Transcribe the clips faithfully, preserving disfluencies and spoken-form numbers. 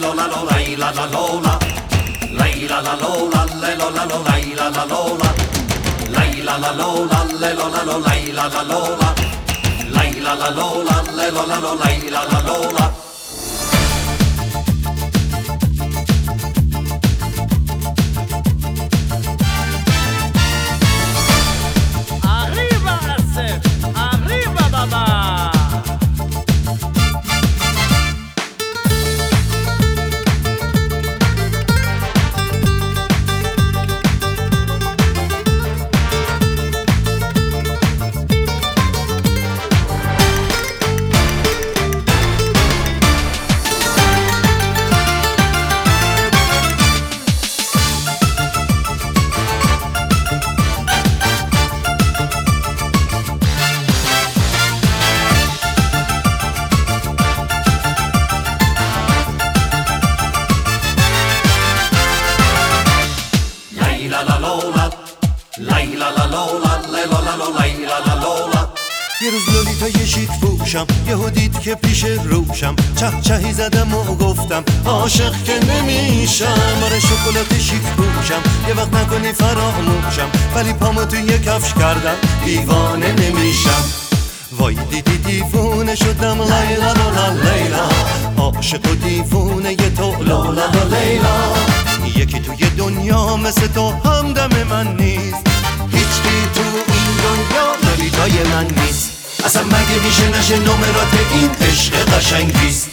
lola lola la la lola la la lola la lola lola la la lola la la lola la lola lola la la lola la la lola la lola lola la la lola. Arriba Asef, arriba baba. یه روز لولیتا یه شیک فروشم یهو دید که پیش روشم چه چهی زدم و گفتم عاشق که نمیشم. آره شکلات شیک پوشم یه وقت نکنی فراموشم ولی پامو توی یه کفش کردم دیوانه نمیشم. وای دیدی دیوونه شدم لیلا لالا لیلا عاشق و دیوونه یه تو لالا لیلا. یکی توی دنیا مثل تو همدم من نیست هیچکی تو این دنیا لولیتای من نیست. اصلا مگه میشه نشه نمرات این عشق قشنگ بیست.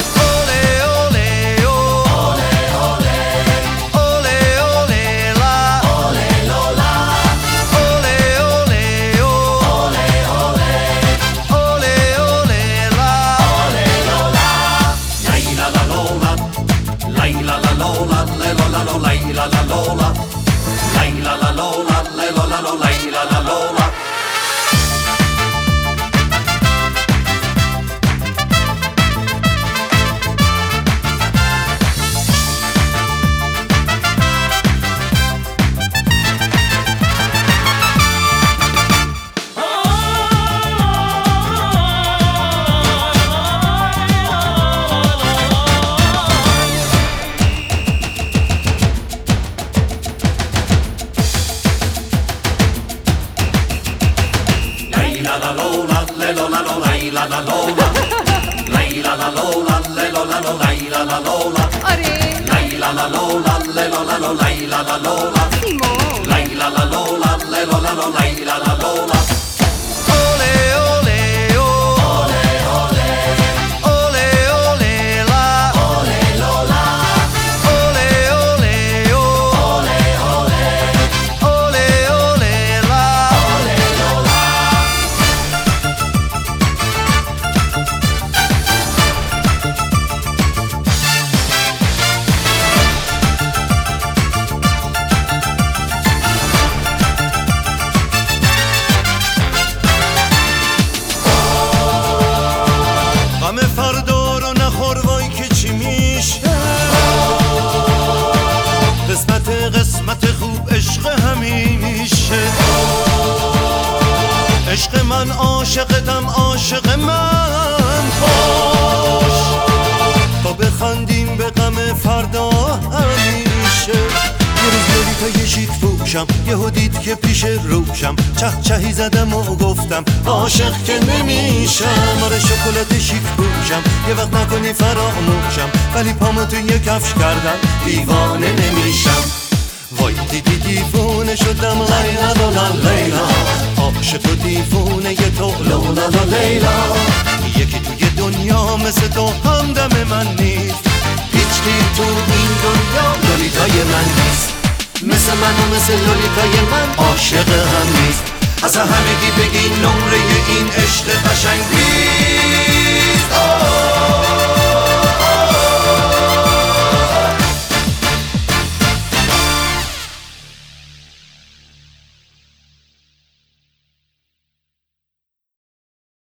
قسمت خوب عشق همیشه عشق من عاشقتم عاشق من باش تا بخندیم به غم فردا همیشه. یه روز لولیتا یه شیک پوشم یهو دید که پیش روشم چه چهی زدم و گفتم عاشق که نمیشم. آره شکلات شیک پوشم یه وقت نکنی فراموشم ولی پامو توی یه کفش کردم دیوانه نمیشم. وای دیدی دیوونه شدم لیلا لالا لیلا عاشق و دیوونه یه تو لالا لیلا. یکی توی دنیا مثل تو همدم من نیست هیچکی تو این دنیا لولیتای من نیست. مثل من و مثل لولیتای من عاشق هم نیست. اصلا همگی بگی نمره این عشق قشنگ نیست.